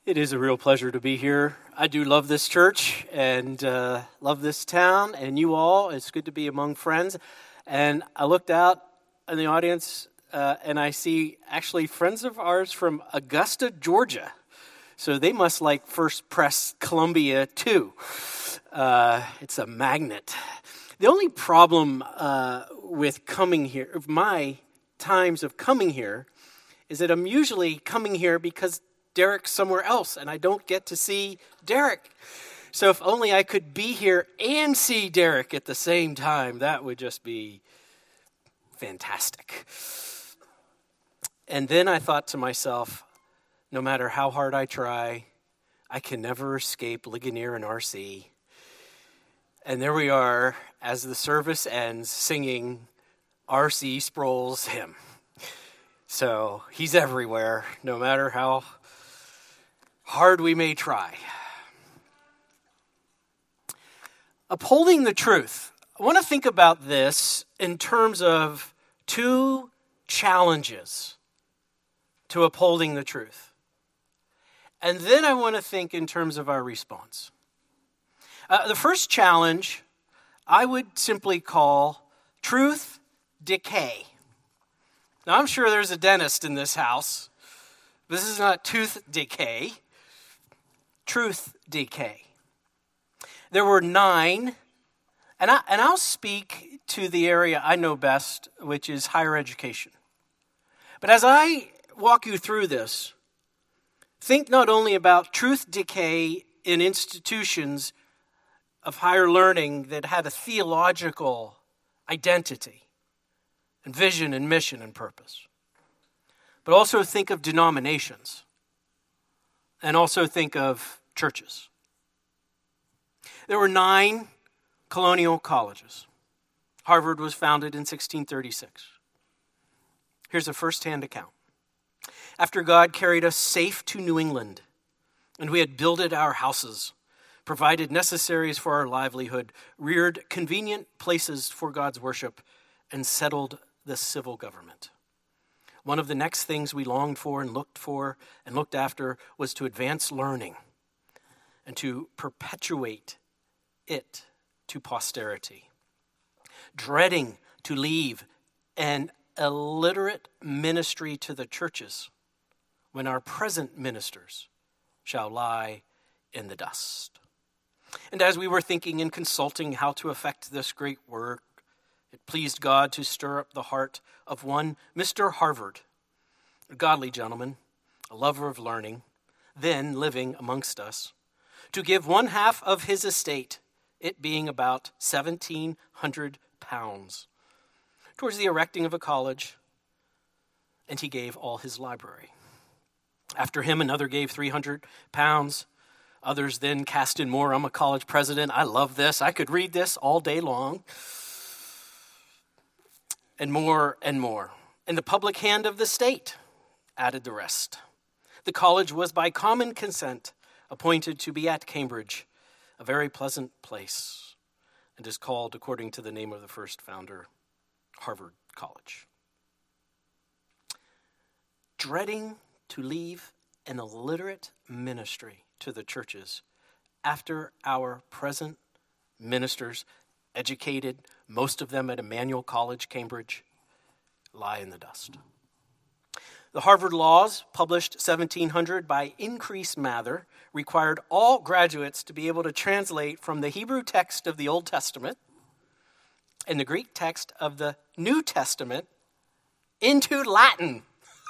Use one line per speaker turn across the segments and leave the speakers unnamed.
It is a real pleasure to be here. I do love this church and love this town and you all. It's good to be among friends. And I looked out in the audience and I see actually friends of ours from Augusta, Georgia. So they must like First Press Columbia too. It's a magnet. The only problem with coming here, of my times of coming here, is that I'm usually coming here because Derek's somewhere else, and I don't get to see Derek. So if only I could be here and see Derek at the same time, that would just be fantastic. And then I thought to myself, no matter how hard I try, I can never escape Ligonier and RC. And there we are, as the service ends, singing R.C. Sproul's hymn. So he's everywhere, no matter how hard we may try. Upholding the truth. I want to think about this in terms of two challenges to upholding the truth. And then I want to think in terms of our response. The first challenge I would simply call truth decay. Now, I'm sure there's a dentist in this house. This is not tooth decay. Truth decay. There were 9, and I'll speak to the area I know best, which is higher education. But as I walk you through this, think not only about truth decay in institutions of higher learning that had a theological identity and vision and mission and purpose, but also think of denominations and also think of churches. There were 9 colonial colleges. Harvard was founded in 1636. Here's a first-hand account. After God carried us safe to New England, and we had builded our houses, provided necessaries for our livelihood, reared convenient places for God's worship, and settled the civil government. One of the next things we longed for and looked after was to advance learning and to perpetuate it to posterity. Dreading to leave an illiterate ministry to the churches when our present ministers shall lie in the dust. And as we were thinking and consulting how to effect this great work, it pleased God to stir up the heart of one Mr. Harvard, a godly gentleman, a lover of learning, then living amongst us, to give 1/2 of his estate, it being about 1,700 pounds, towards the erecting of a college, and he gave all his library. After him, another gave 300 pounds. Others then cast in more. I'm a college president. I love this. I could read this all day long. And more and more. And the public hand of the state added the rest. The college was by common consent appointed to be at Cambridge, a very pleasant place, and is called, according to the name of the first founder, Harvard College. Dreading to leave an illiterate ministry to the churches after our present ministers, educated, most of them at Emmanuel College, Cambridge, lie in the dust. The Harvard Laws, published 1700 by Increase Mather, required all graduates to be able to translate from the Hebrew text of the Old Testament and the Greek text of the New Testament into Latin.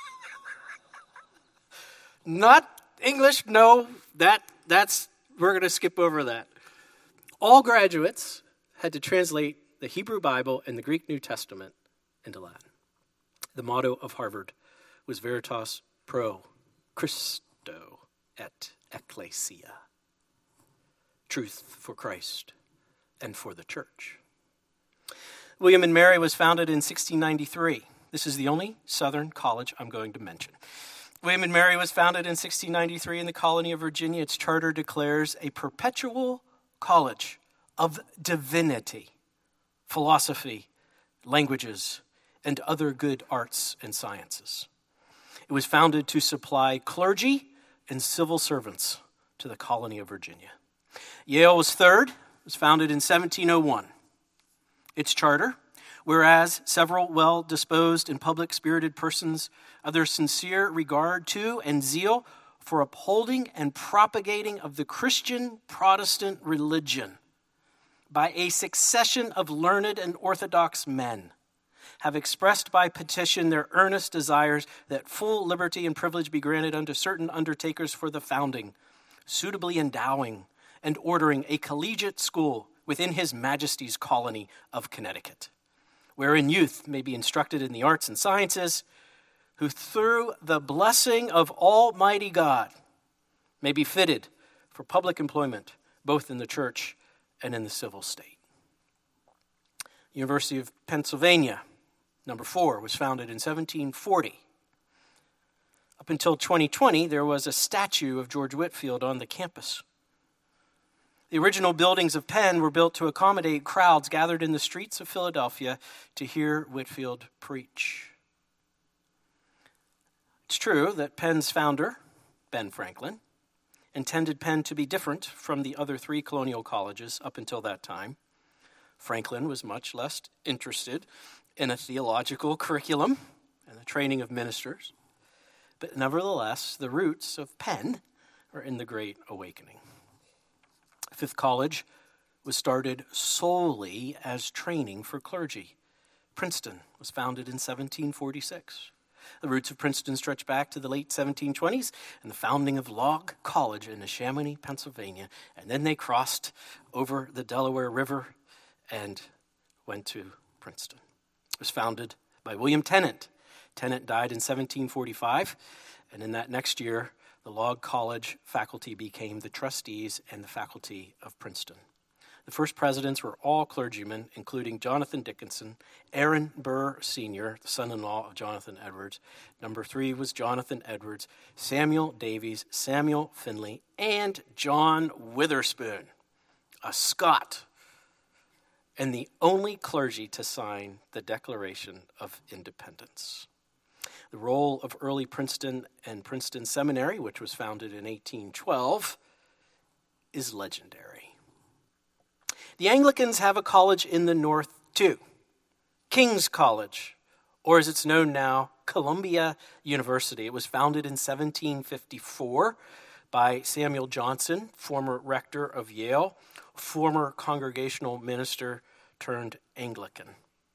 Not English, no, that's we're going to skip over that. All graduates had to translate the Hebrew Bible and the Greek New Testament into Latin. The motto of Harvard was Veritas Pro Christo et Ecclesia. Truth for Christ and for the church. William and Mary was founded in 1693. This is the only Southern college I'm going to mention. William and Mary was founded in 1693 in the colony of Virginia. Its charter declares a perpetual college of divinity, philosophy, languages, and other good arts and sciences. It was founded to supply clergy and civil servants to the colony of Virginia. Yale was third. It was founded in 1701. Its charter, whereas several well-disposed and public-spirited persons of their sincere regard to and zeal for upholding and propagating of the Christian Protestant religion by a succession of learned and orthodox men, have expressed by petition their earnest desires that full liberty and privilege be granted unto certain undertakers for the founding, suitably endowing and ordering a collegiate school within His Majesty's colony of Connecticut, wherein youth may be instructed in the arts and sciences, who through the blessing of Almighty God may be fitted for public employment, both in the church and in the civil state. University of Pennsylvania, number 4, was founded in 1740. Up until 2020, there was a statue of George Whitefield on the campus. The original buildings of Penn were built to accommodate crowds gathered in the streets of Philadelphia to hear Whitefield preach. It's true that Penn's founder, Ben Franklin, intended Penn to be different from the other 3 colonial colleges up until that time. Franklin was much less interested in a theological curriculum and the training of ministers. But nevertheless, the roots of Penn are in the Great Awakening. Fifth College was started solely as training for clergy. Princeton was founded in 1746. The roots of Princeton stretch back to the late 1720s and the founding of Log College in Neshaminy, Pennsylvania. And then they crossed over the Delaware River and went to Princeton. It was founded by William Tennant. Tennant died in 1745, and in that next year, the Log College faculty became the trustees and the faculty of Princeton. The first presidents were all clergymen, including Jonathan Dickinson, Aaron Burr Sr., the son-in-law of Jonathan Edwards. Number 3 was Jonathan Edwards, Samuel Davies, Samuel Finley, and John Witherspoon, a Scot, and the only clergy to sign the Declaration of Independence. The role of early Princeton and Princeton Seminary, which was founded in 1812, is legendary. The Anglicans have a college in the north too, King's College, or as it's known now, Columbia University. It was founded in 1754 by Samuel Johnson, former rector of Yale, former congregational minister turned Anglican.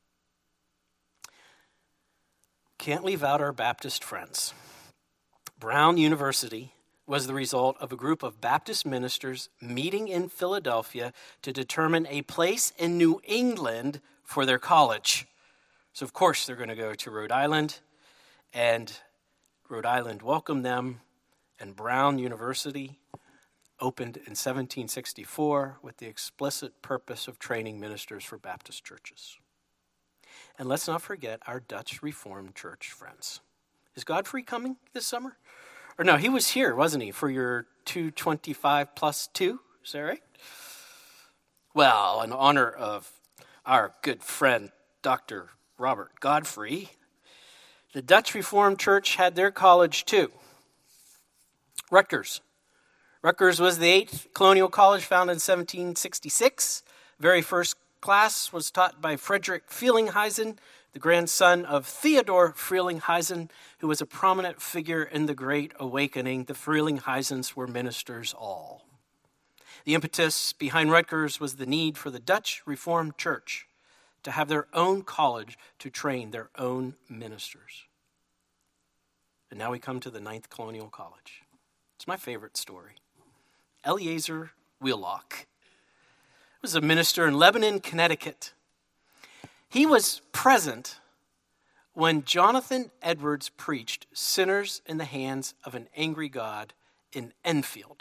Can't leave out our Baptist friends. Brown University was the result of a group of Baptist ministers meeting in Philadelphia to determine a place in New England for their college. So, of course, they're going to go to Rhode Island, and Rhode Island welcomed them, and Brown University opened in 1764 with the explicit purpose of training ministers for Baptist churches. And let's not forget our Dutch Reformed Church friends. Is Godfrey coming this summer? Or no, he was here, wasn't he, for your 225 plus 2? Is that right? Well, in honor of our good friend, Dr. Robert Godfrey, the Dutch Reformed Church had their college too. Rutgers. Rutgers was the 8th colonial college founded in 1766. Very first class was taught by Frederick Frelinghuysen, the grandson of Theodore Frelinghuysen, who was a prominent figure in the Great Awakening. The Frelinghuysens were ministers all. The impetus behind Rutgers was the need for the Dutch Reformed Church to have their own college to train their own ministers. And now we come to the 9th Colonial College. It's my favorite story. Eleazar Wheelock was a minister in Lebanon, Connecticut. He was present when Jonathan Edwards preached Sinners in the Hands of an Angry God in Enfield.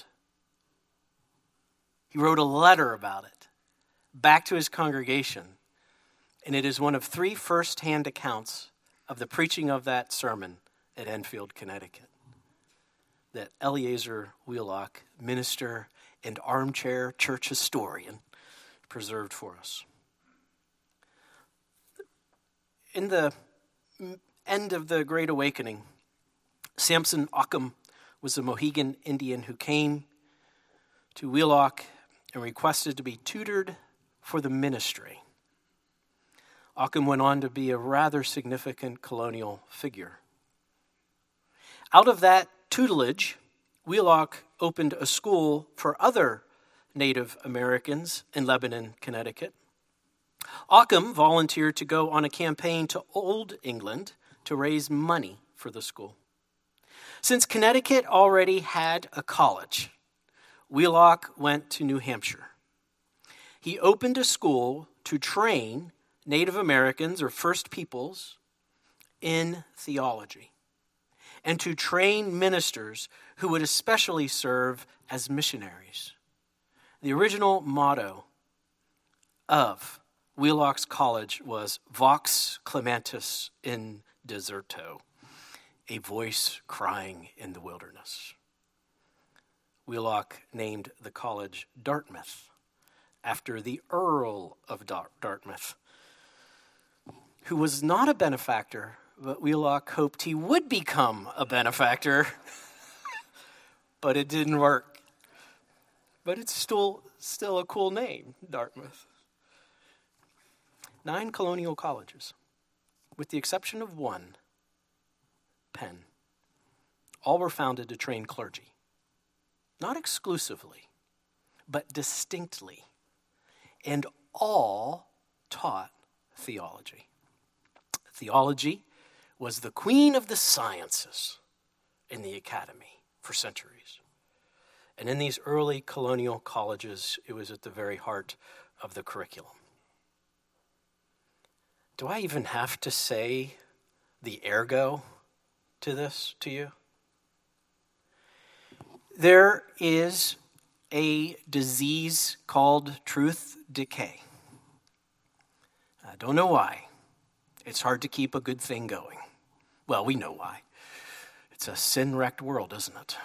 He wrote a letter about it back to his congregation, and it is one of 3 first-hand accounts of the preaching of that sermon at Enfield, Connecticut, that Eleazar Wheelock, minister and armchair church historian, preserved for us. In the end of the Great Awakening, Samson Occam was a Mohegan Indian who came to Wheelock and requested to be tutored for the ministry. Ockham went on to be a rather significant colonial figure. Out of that tutelage, Wheelock opened a school for other Native Americans in Lebanon, Connecticut. Ockham volunteered to go on a campaign to Old England to raise money for the school. Since Connecticut already had a college, Wheelock went to New Hampshire. He opened a school to train Native Americans or First Peoples in theology and to train ministers who would especially serve as missionaries. The original motto of Wheelock's college was Vox Clementis in Deserto, a voice crying in the wilderness. Wheelock named the college Dartmouth after the Earl of Dartmouth, who was not a benefactor, but Wheelock hoped he would become a benefactor, but it didn't work. But it's still a cool name, Dartmouth. 9 colonial colleges, with the exception of one, Penn. All were founded to train clergy. Not exclusively, but distinctly. And all taught theology. Theology was the queen of the sciences in the academy for centuries. And in these early colonial colleges, it was at the very heart of the curriculum. Do I even have to say the ergo to this to you? There is a disease called truth decay. I don't know why. It's hard to keep a good thing going. Well, we know why. It's a sin-wrecked world, isn't it?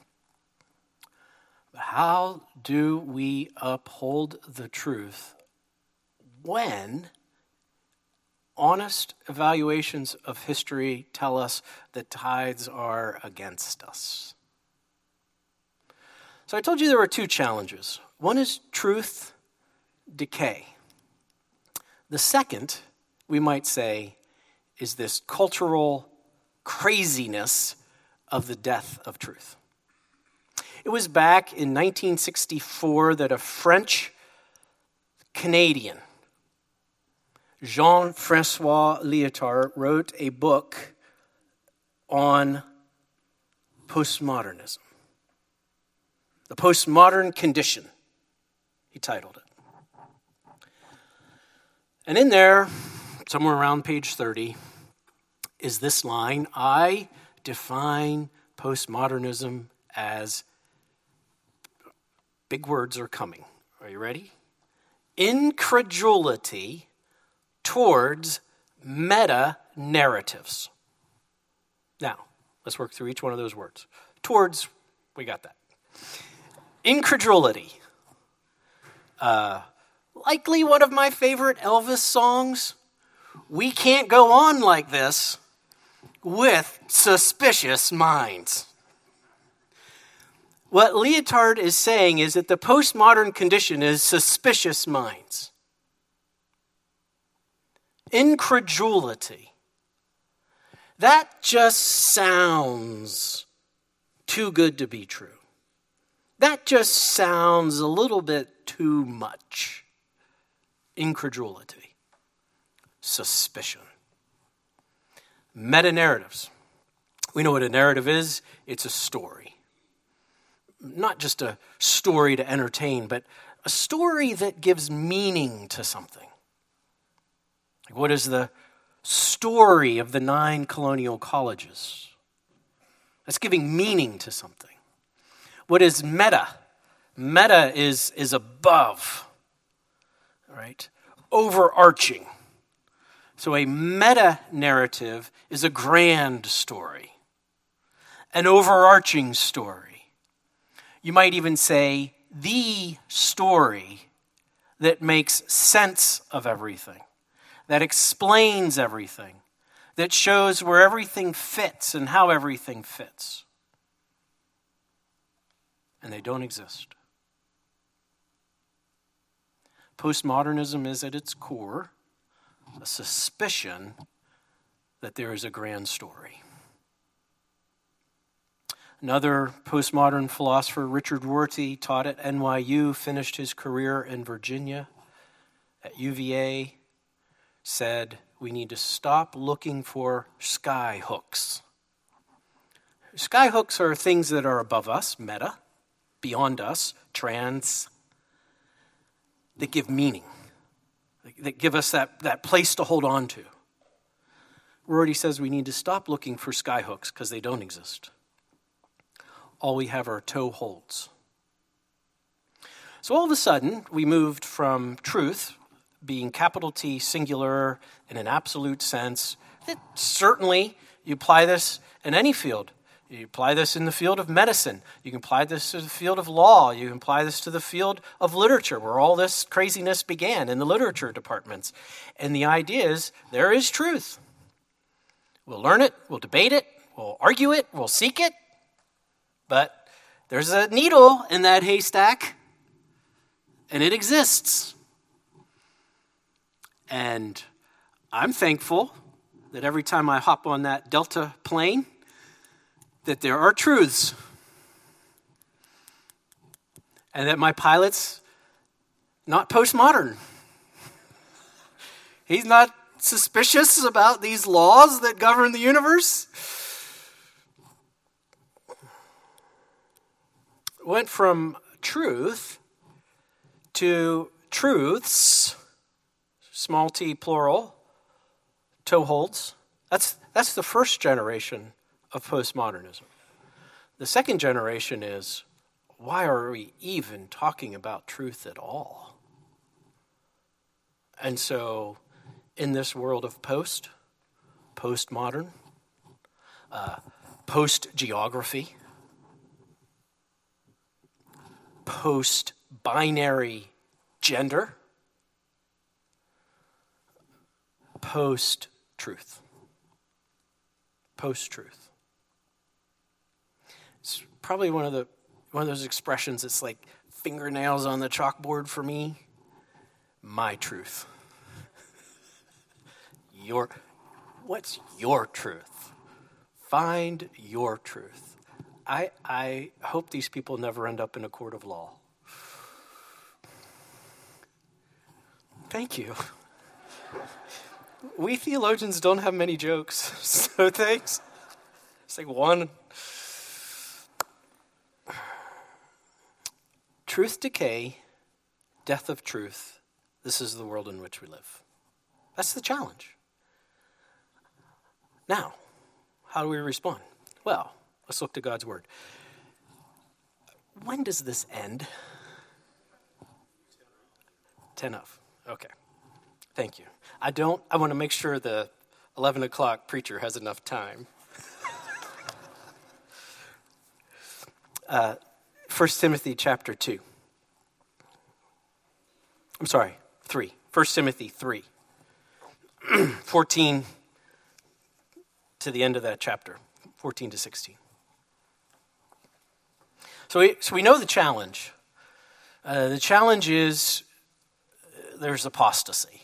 But how do we uphold the truth when honest evaluations of history tell us that tides are against us? So I told you there were 2 challenges. One is truth decay. The second, we might say, is this cultural craziness of the death of truth. It was back in 1964 that a French Canadian, Jean-Francois Lyotard, wrote a book on postmodernism. The Postmodern Condition, he titled it. And in there, somewhere around page 30, is this line: I define postmodernism as, big words are coming. Are you ready? Incredulity towards meta-narratives. Now, let's work through each one of those words. Towards, we got that. Incredulity. Likely one of my favorite Elvis songs. We can't go on like this with suspicious minds. What Lyotard is saying is that the postmodern condition is suspicious minds. Incredulity. That just sounds too good to be true. That just sounds a little bit too much. Incredulity. Suspicion. Meta-narratives. We know what a narrative is. It's a story. Not just a story to entertain, but a story that gives meaning to something. Like, what is the story of the 9 colonial colleges? That's giving meaning to something. What is meta? Meta is above, right? Overarching. So a meta-narrative is a grand story, an overarching story. You might even say the story that makes sense of everything, that explains everything, that shows where everything fits and how everything fits. and they don't exist. Postmodernism is at its core a suspicion that there is a grand story. Another postmodern philosopher, Richard Rorty, taught at NYU, finished his career in Virginia at UVA, said, we need to stop looking for sky hooks. Sky hooks are things that are above us, meta, beyond us, trans, that give meaning, that give us that place to hold on to. Rorty says we need to stop looking for sky hooks because they don't exist. All we have are toe holds. So all of a sudden, we moved from truth being capital T, singular, in an absolute sense. That certainly, you apply this in any field. You apply this in the field of medicine. You can apply this to the field of law. You can apply this to the field of literature, where all this craziness began in the literature departments. And the idea is, there is truth. We'll learn it, we'll debate it, we'll argue it, we'll seek it. But there's a needle in that haystack, and it exists. And I'm thankful that every time I hop on that Delta plane, that there are truths. And that my pilot's not postmodern. He's not suspicious about these laws that govern the universe. Went from truth to truths, small t plural, toe holds. That's the first generation of postmodernism. The second generation is, why are we even talking about truth at all? And so, in this world of postmodern, post-geography, post-binary gender, post-truth. Post-truth. It's probably one of those expressions that's like fingernails on the chalkboard for me. My truth. What's your truth? Find your truth. I hope these people never end up in a court of law. Thank you. We theologians don't have many jokes, so thanks. It's like one. Truth decay, death of truth. This is the world in which we live. That's the challenge. Now, how do we respond? Well, let's look to God's word. When does this end? 10 of. Okay. Thank you. I want to make sure the 11 o'clock preacher has enough time. 1 Timothy chapter 2. I'm sorry, 3. 1 Timothy 3. 14 to the end of that chapter. 14 to 16. So we know the challenge. The challenge is there's apostasy.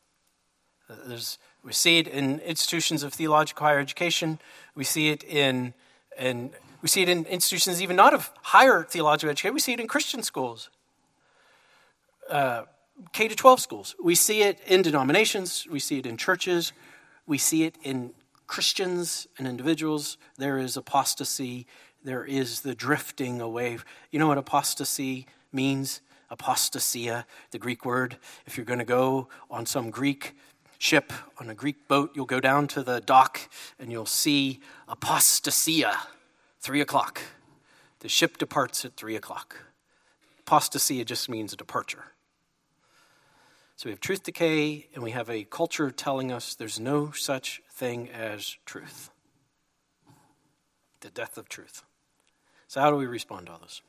We see it in institutions of theological higher education. We see it in institutions even not of higher theological education. We see it in Christian schools, K-12 schools. We see it in denominations. We see it in churches. We see it in Christians and individuals. There is apostasy. There is the drifting away. You know what apostasy means? Apostasia, the Greek word. If you're going to go on some Greek ship, on a Greek boat, you'll go down to the dock and you'll see apostasia, 3 o'clock. The ship departs at 3 o'clock. Apostasia just means a departure. So we have truth decay, and we have a culture telling us there's no such thing as truth. The death of truth. So how do we respond to all this?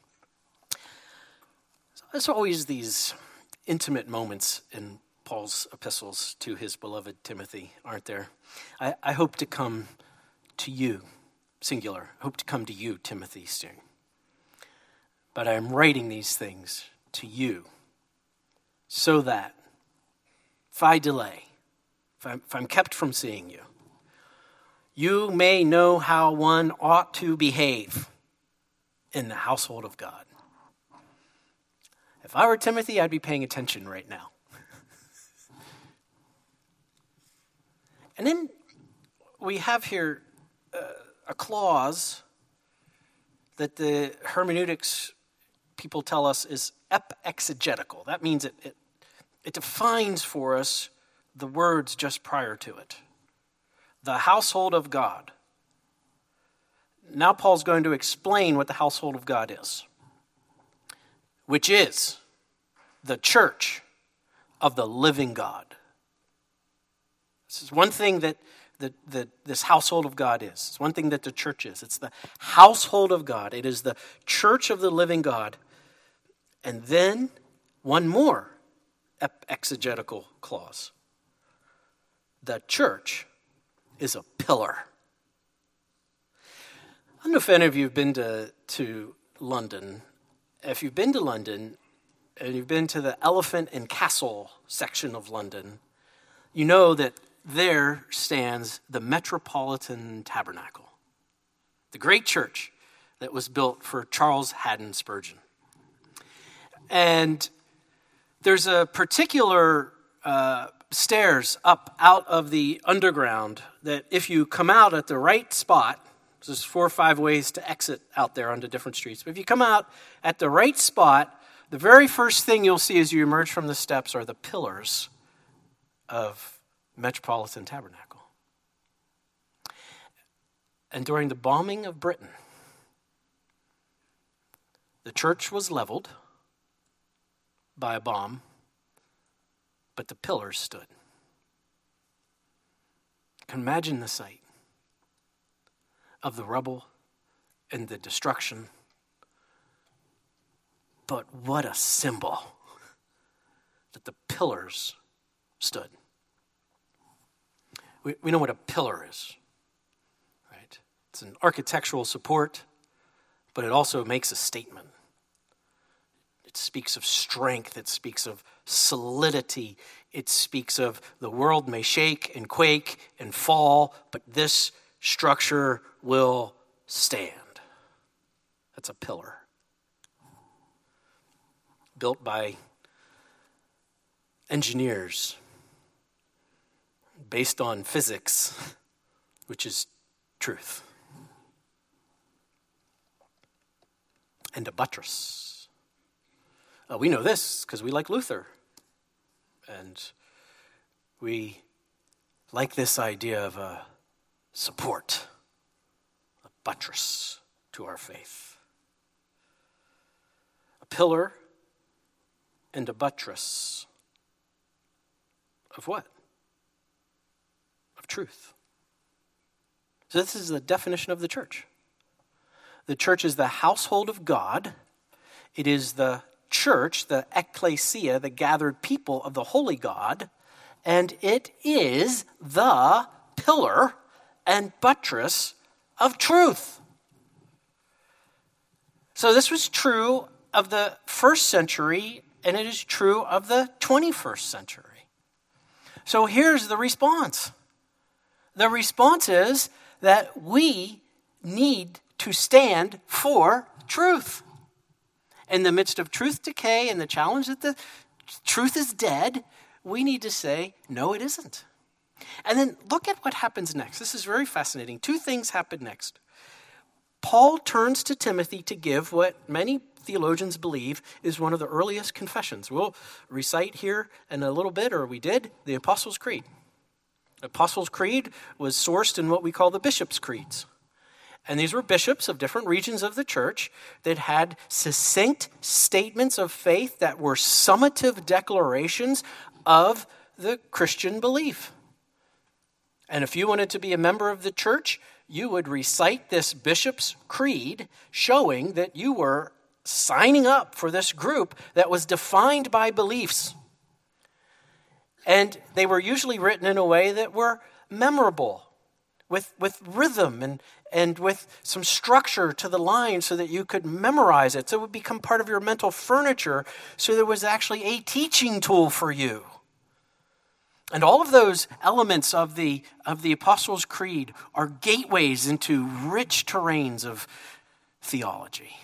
So there's always these intimate moments in Paul's epistles to his beloved Timothy, aren't there? I hope to come to you, singular. I hope to come to you, Timothy, soon. But I am writing these things to you so that if I delay, if I'm kept from seeing you, you may know how one ought to behave in the household of God. If I were Timothy, I'd be paying attention right now. And then we have here a clause that the hermeneutics people tell us is ep-exegetical. That means it defines for us the words just prior to it. The household of God. Now Paul's going to explain what the household of God is, which is the church of the living God. This is one thing that this household of God is. It's one thing that the church is. It's the household of God. It is the church of the living God. And then one more exegetical clause. The church is a pillar. I don't know if any of you have been to London. If you've been to London and you've been to the Elephant and Castle section of London, you know that there stands the Metropolitan Tabernacle, the great church that was built for Charles Haddon Spurgeon. And there's a particular stairs up out of the underground that if you come out at the right spot, there's 4 or 5 ways to exit out there onto different streets. But if you come out at the right spot, the very first thing you'll see as you emerge from the steps are the pillars of Metropolitan Tabernacle. And during the bombing of Britain, the church was leveled by a bomb, but the pillars stood. You can imagine the sight of the rubble and the destruction. But what a symbol that the pillars stood. We know what a pillar is, right? It's an architectural support, but it also makes a statement. It speaks of strength. It speaks of solidity. It speaks of the world may shake and quake and fall, but this structure will stand. That's a pillar. Built by engineers, based on physics, which is truth. And a buttress. We know this because we like Luther. And we like this idea of a support, a buttress to our faith. A pillar and a buttress. Of what? Of truth. So this is the definition of the church. The church is the household of God. It is the church, the ecclesia, the gathered people of the holy God. And it is the pillar and buttress of truth. So this was true of the first century, and it is true of the 21st century. So here's the response. The response is that we need to stand for truth. In the midst of truth decay and the challenge that the truth is dead, we need to say, no, it isn't. And then look at what happens next. This is very fascinating. 2 things happen next. Paul turns to Timothy to give what many theologians believe is one of the earliest confessions. We'll recite here in a little bit, or we did, the Apostles' Creed. The Apostles' Creed was sourced in what we call the Bishops' Creeds. And these were bishops of different regions of the church that had succinct statements of faith that were summative declarations of the Christian belief. And if you wanted to be a member of the church, you would recite this bishop's creed, showing that you were signing up for this group that was defined by beliefs. And they were usually written in a way that were memorable. with rhythm and with some structure to the line so that you could memorize it, so it would become part of your mental furniture, so there was actually a teaching tool for you. And all of those elements of the Apostles' Creed are gateways into rich terrains of theology.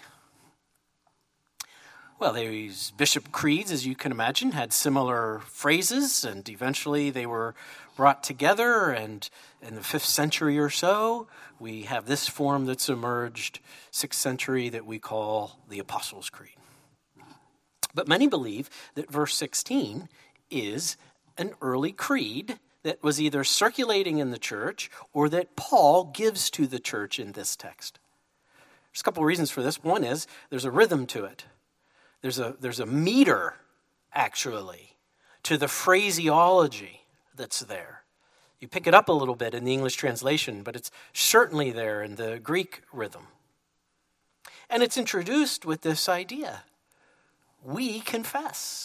Well, these bishop creeds, as you can imagine, had similar phrases, and eventually they were brought together, and in the 5th century or so, we have this form that's emerged, 6th century, that we call the Apostles' Creed. But many believe that verse 16 is an early creed that was either circulating in the church or that Paul gives to the church in this text. There's a couple of reasons for this. One is there's a rhythm to it. There's a meter, actually, to the phraseology that's there. You pick it up a little bit in the English translation, but it's certainly there in the Greek rhythm. And it's introduced with this idea. We confess.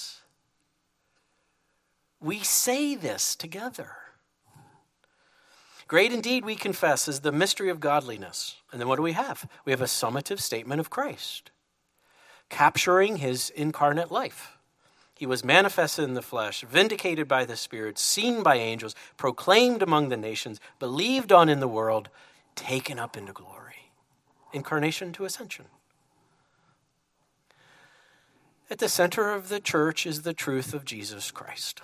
We say this together. Great indeed, we confess, is the mystery of godliness. And then what do we have? We have a summative statement of Christ, capturing his incarnate life. He was manifested in the flesh, vindicated by the Spirit, seen by angels, proclaimed among the nations, believed on in the world, taken up into glory. Incarnation to ascension. At the center of the church is the truth of Jesus Christ.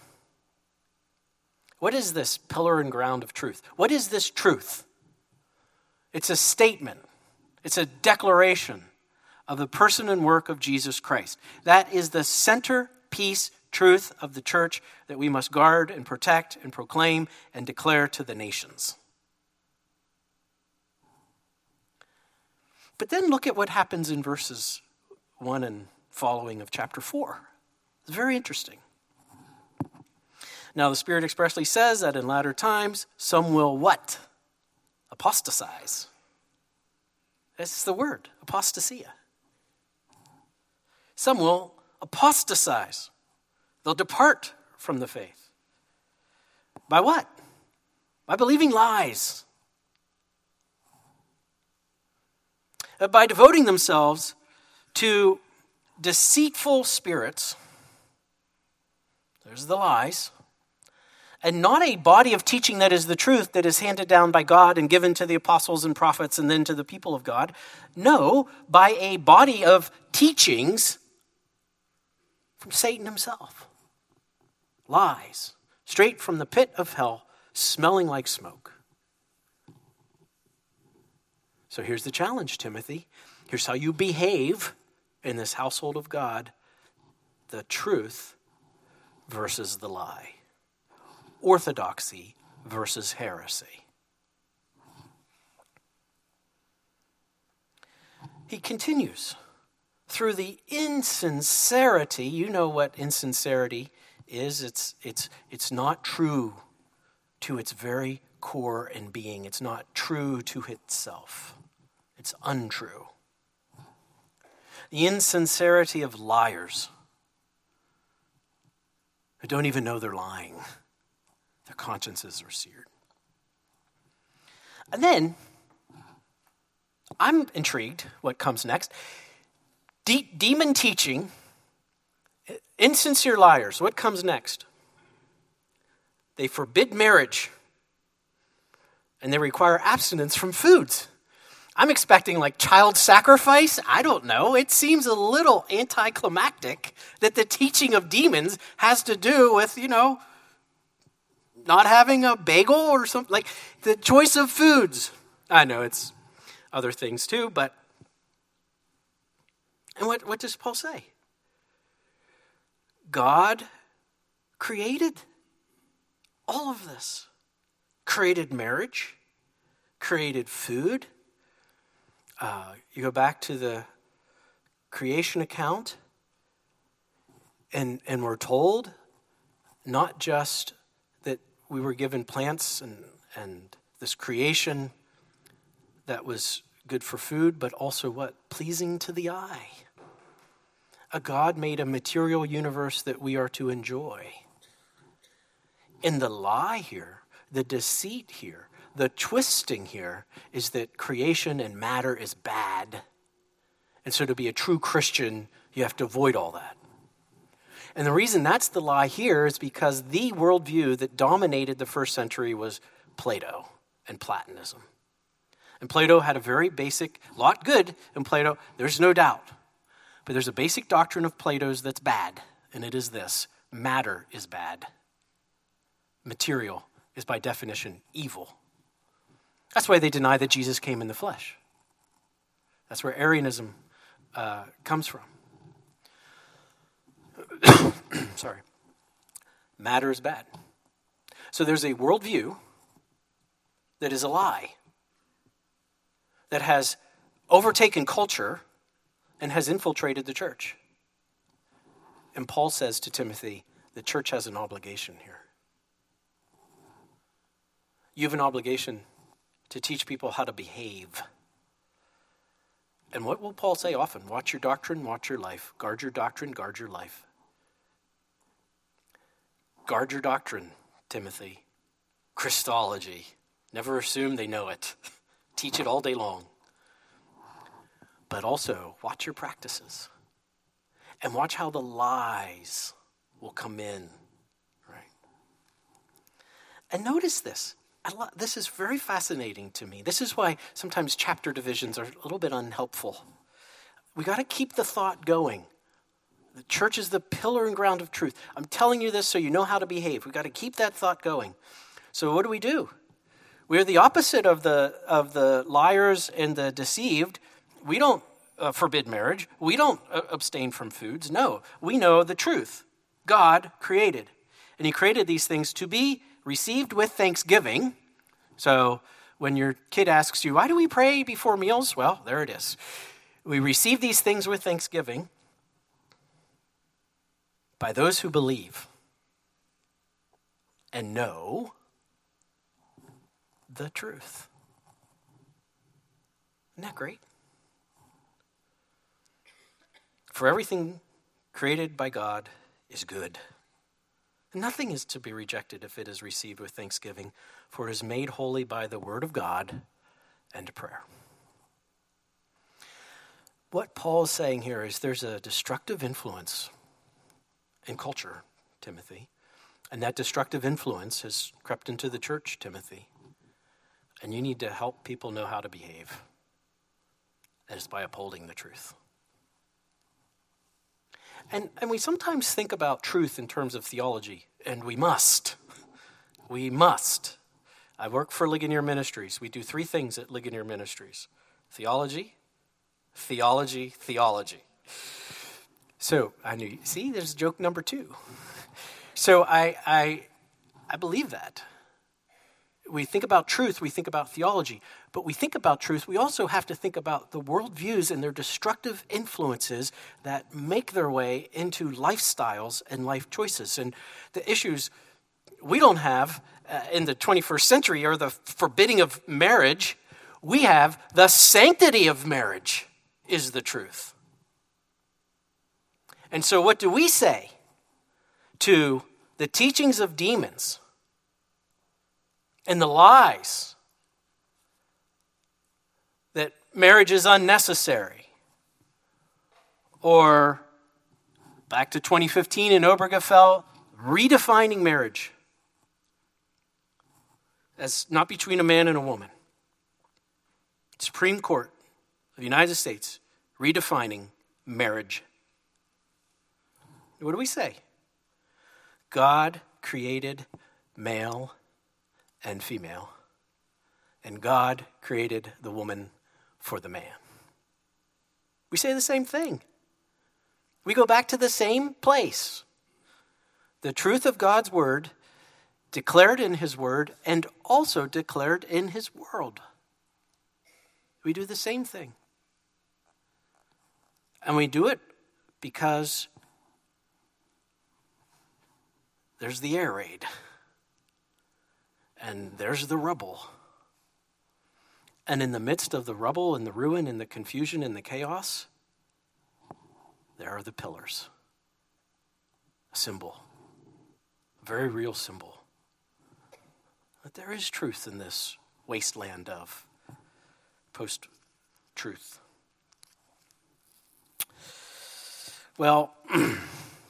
What is this pillar and ground of truth? What is this truth? It's a statement. It's a declaration of the person and work of Jesus Christ. That is the centerpiece truth of the church that we must guard and protect and proclaim and declare to the nations. But then look at what happens in verses 1 and following of chapter 4. It's very interesting. Now, the Spirit expressly says that in latter times, some will what? Apostatize. That's the word, apostasia. Some will apostatize. They'll depart from the faith. By what? By believing lies. By devoting themselves to deceitful spirits. There's the lies. And not a body of teaching that is the truth that is handed down by God and given to the apostles and prophets and then to the people of God. No, by a body of teachings from Satan himself. Lies, straight from the pit of hell, smelling like smoke. So here's the challenge, Timothy. Here's how you behave in this household of God. The truth versus the lie. Orthodoxy versus heresy. He continues. Through the insincerity, you know what insincerity is. It's not true to its very core and being. It's not true to itself. It's untrue. The insincerity of liars who don't even know they're lying. Their consciences are seared. And then, I'm intrigued what comes next. Demon teaching, insincere liars. What comes next? They forbid marriage. And they require abstinence from foods. I'm expecting like child sacrifice. I don't know. It seems a little anticlimactic that the teaching of demons has to do with, not having a bagel or something. Like the choice of foods. I know it's other things too, but... And what does Paul say? God created all of this. Created marriage. Created food. You go back to the creation account, and we're told not just that we were given plants and this creation that was good for food, but also what? Pleasing to the eye. A God made a material universe that we are to enjoy. In the lie here, the deceit here, the twisting here is that creation and matter is bad. And so to be a true Christian, you have to avoid all that. And the reason that's the lie here is because the worldview that dominated the first century was Plato and Platonism. And Plato had a very basic, lot good in Plato, there's no doubt. But there's a basic doctrine of Plato's that's bad, and it is this: matter is bad. Material is by definition evil. That's why they deny that Jesus came in the flesh. That's where Arianism comes from. Sorry. Matter is bad. So there's a worldview that is a lie, that has overtaken culture and has infiltrated the church. And Paul says to Timothy, the church has an obligation here. You have an obligation to teach people how to behave. And what will Paul say often? Watch your doctrine, watch your life. Guard your doctrine, guard your life. Guard your doctrine, Timothy. Christology. Never assume they know it. Teach it all day long. But also, watch your practices. And watch how the lies will come in. Right? And notice this. This is very fascinating to me. This is why sometimes chapter divisions are a little bit unhelpful. We got to keep the thought going. The church is the pillar and ground of truth. I'm telling you this so you know how to behave. We got to keep that thought going. So what do? We're the opposite of the liars and the deceived. We don't forbid marriage. We don't abstain from foods. No, we know the truth. God created. And he created these things to be received with thanksgiving. So when your kid asks you, why do we pray before meals? Well, there it is. We receive these things with thanksgiving by those who believe and know the truth. Isn't that great? For everything created by God is good. Nothing is to be rejected if it is received with thanksgiving, for it is made holy by the word of God and prayer. What Paul is saying here is there's a destructive influence in culture, Timothy, and that destructive influence has crept into the church, Timothy, and you need to help people know how to behave. That is by upholding the truth. And we sometimes think about truth in terms of theology, and we must. We must. I work for Ligonier Ministries. We do 3 things at Ligonier Ministries: theology, theology, theology. So I knew. See, there's joke number 2. So I believe that. We think about truth, we think about theology, but we think about truth, we also have to think about the worldviews and their destructive influences that make their way into lifestyles and life choices. And the issues we don't have in the 21st century are the forbidding of marriage. We have the sanctity of marriage is the truth. And so what do we say to the teachings of demons and the lies that marriage is unnecessary? Or back to 2015 in Obergefell, redefining marriage as not between a man and a woman. Supreme Court of the United States redefining marriage. What do we say? God created male and female, and God created the woman for the man. We say the same thing. We go back to the same place. The truth of God's word, declared in his word, and also declared in his world. We do the same thing. And we do it because there's the air raid. And there's the rubble. And in the midst of the rubble and the ruin and the confusion and the chaos, there are the pillars. A symbol. A very real symbol. But there is truth in this wasteland of post-truth. Well, I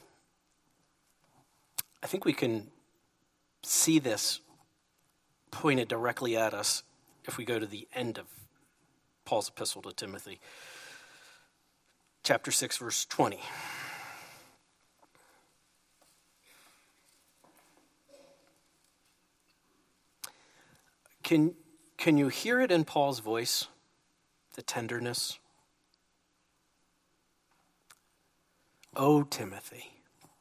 think we can see this pointed directly at us if we go to the end of Paul's epistle to Timothy, chapter 6, verse 20. Can you hear it in Paul's voice, the tenderness? O Timothy,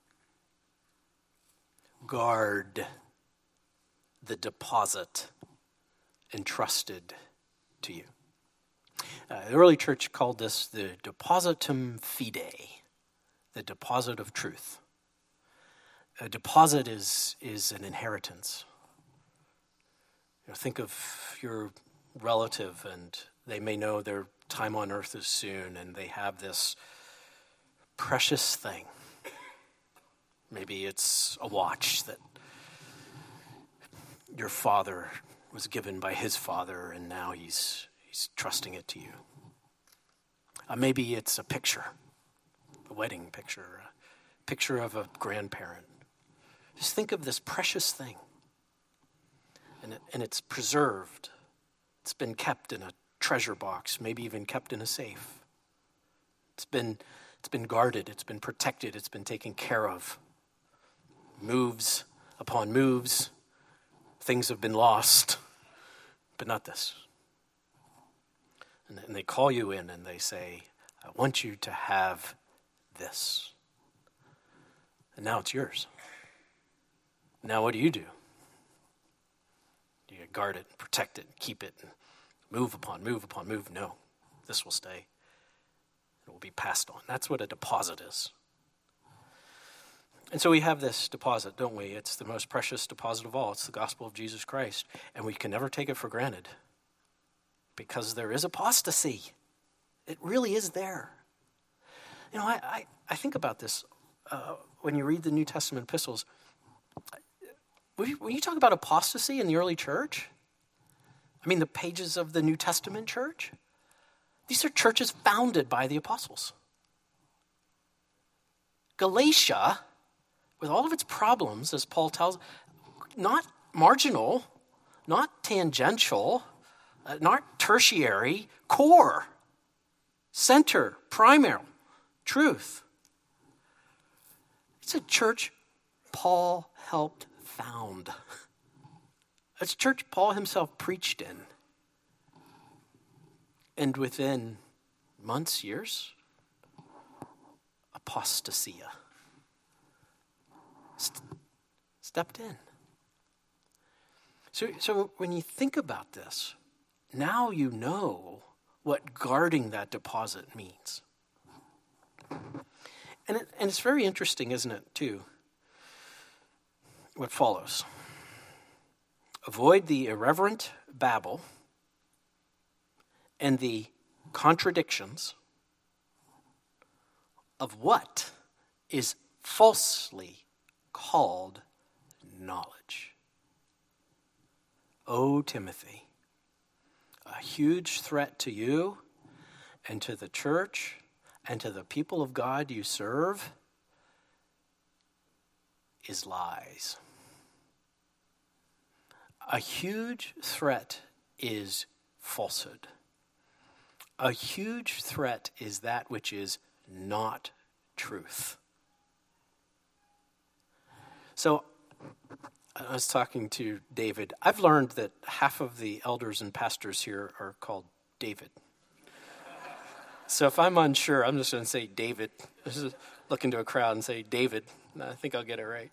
guard the deposit entrusted to you. The early church called this the depositum fidei, the deposit of truth. A deposit is an inheritance. Think of your relative, and they may know their time on earth is soon, and they have this precious thing. Maybe it's a watch that your father was given by his father, and now he's trusting it to you. Maybe it's a picture, a wedding picture, a picture of a grandparent. Just think of this precious thing. And it's preserved. It's been kept in a treasure box, maybe even kept in a safe. It's been guarded, it's been protected, it's been taken care of. Moves upon moves, things have been lost, but not this. And they call you in and they say, I want you to have this. And now it's yours. Now what do? Do you guard it, protect it, keep it, and move upon move? No, this will stay. It will be passed on. That's what a deposit is. And so we have this deposit, don't we? It's the most precious deposit of all. It's the gospel of Jesus Christ. And we can never take it for granted because there is apostasy. It really is there. You know, I think about this when you read the New Testament epistles. When you talk about apostasy in the early church, I mean the pages of the New Testament church, these are churches founded by the apostles. Galatia, with all of its problems, as Paul tells, not marginal, not tangential, not tertiary, core, center, primary, truth. It's a church Paul helped found. It's a church Paul himself preached in. And within months, years, apostasia stepped in. So when you think about this, now you know what guarding that deposit means. And it's very interesting, isn't it, too, what follows. Avoid the irreverent babble and the contradictions of what is falsely called knowledge. O Timothy, a huge threat to you and to the church and to the people of God you serve is lies. A huge threat is falsehood. A huge threat is that which is not truth. So, I was talking to David. I've learned that half of the elders and pastors here are called David. So if I'm unsure, I'm just going to say David. Just look into a crowd and say David. I think I'll get it right.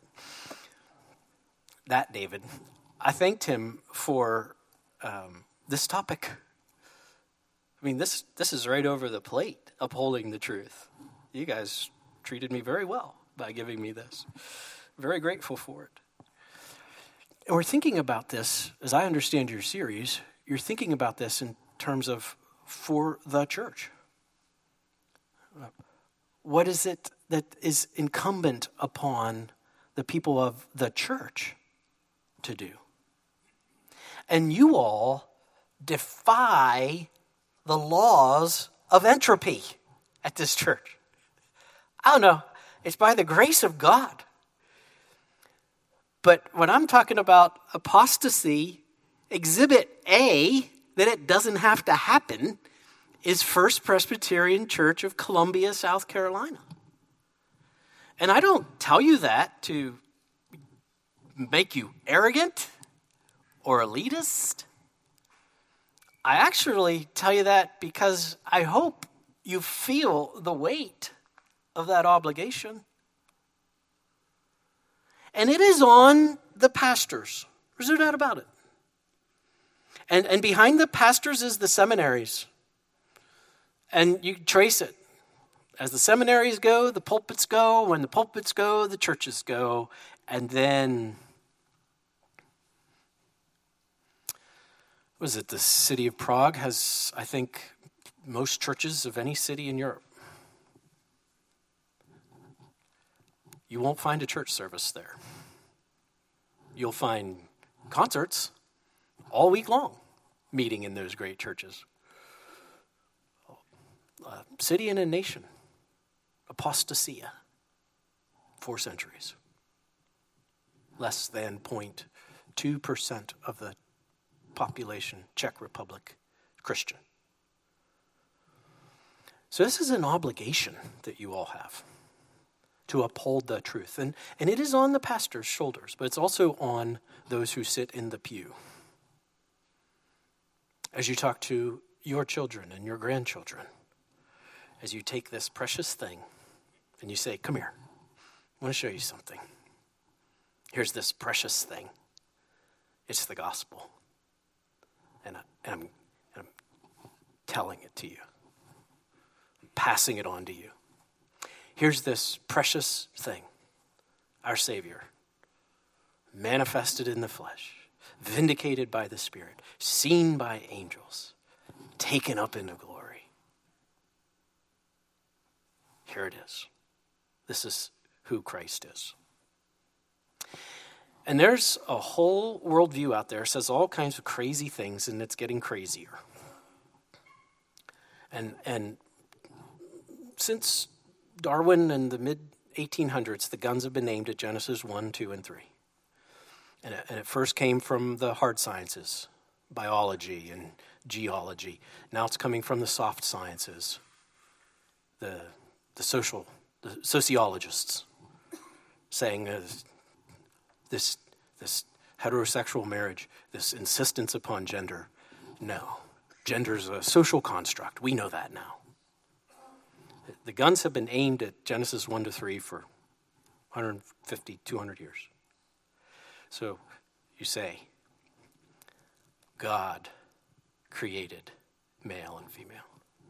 That David. I thanked him for this topic. I mean, this is right over the plate, upholding the truth. You guys treated me very well by giving me this. Very grateful for it. And we're thinking about this, as I understand your series, you're thinking about this in terms of for the church. What is it that is incumbent upon the people of the church to do? And you all defy the laws of entropy at this church. I don't know. It's by the grace of God. But when I'm talking about apostasy, exhibit A, that it doesn't have to happen, is First Presbyterian Church of Columbia, South Carolina. And I don't tell you that to make you arrogant or elitist. I actually tell you that because I hope you feel the weight of that obligation. And it is on the pastors. There's no doubt about it. And behind the pastors is the seminaries. And you trace it. As the seminaries go, the pulpits go. When the pulpits go, the churches go. And then, was it the city of Prague has, I think, most churches of any city in Europe. You won't find a church service there. You'll find concerts all week long meeting in those great churches. City and a nation. Apostasia. 4 centuries. Less than 0.2% of the population, Czech Republic, Christian. So this is an obligation that you all have to uphold the truth. And it is on the pastor's shoulders, but it's also on those who sit in the pew. As you talk to your children and your grandchildren, as you take this precious thing and you say, come here, I want to show you something. Here's this precious thing. It's the gospel. And I'm telling it to you. I'm passing it on to you. Here's this precious thing. Our Savior, manifested in the flesh, vindicated by the Spirit, seen by angels, taken up into glory. Here it is. This is who Christ is. And there's a whole worldview out there that says all kinds of crazy things, and it's getting crazier. And since Darwin in the mid-1800s, the guns have been named at Genesis 1, 2, and 3. And it first came from the hard sciences, biology and geology. Now it's coming from the soft sciences, the sociologists, saying this heterosexual marriage, this insistence upon gender. No, gender's a social construct. We know that now. The guns have been aimed at Genesis 1 to 3 for 150, 200 years. So you say, God created male and female.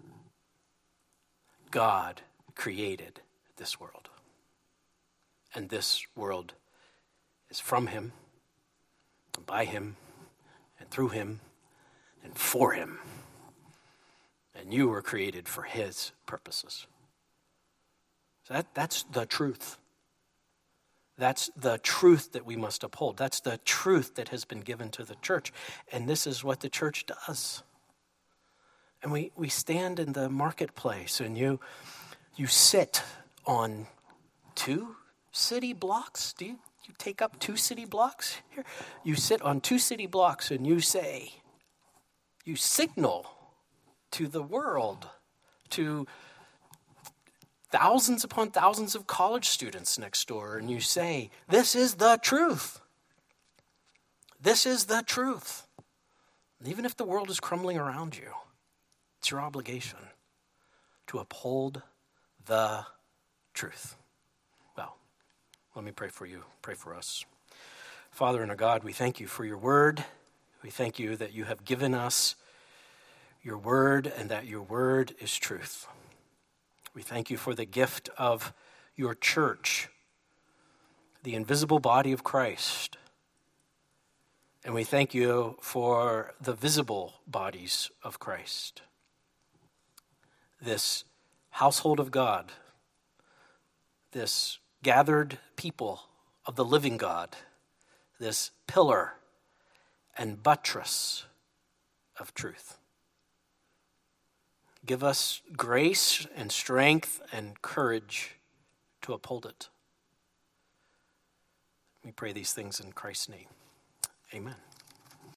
God created this world. And this world is from him, and by him, and through him, and for him. And you were created for his purposes. So that's the truth. That's the truth that we must uphold. That's the truth that has been given to the church. And this is what the church does. And we stand in the marketplace, and you sit on 2 city blocks. Do you take up 2 city blocks here? You sit on 2 city blocks and you say, you signal to the world, to thousands upon thousands of college students next door, and you say, this is the truth. This is the truth. And even if the world is crumbling around you, it's your obligation to uphold the truth. Well, let me pray for you. Pray for us. Father and our God, we thank you for your word. We thank you that you have given us your word and that your word is truth. We thank you for the gift of your church, the invisible body of Christ. And we thank you for the visible bodies of Christ. This household of God, this gathered people of the living God, this pillar and buttress of truth. Give us grace and strength and courage to uphold it. We pray these things in Christ's name. Amen.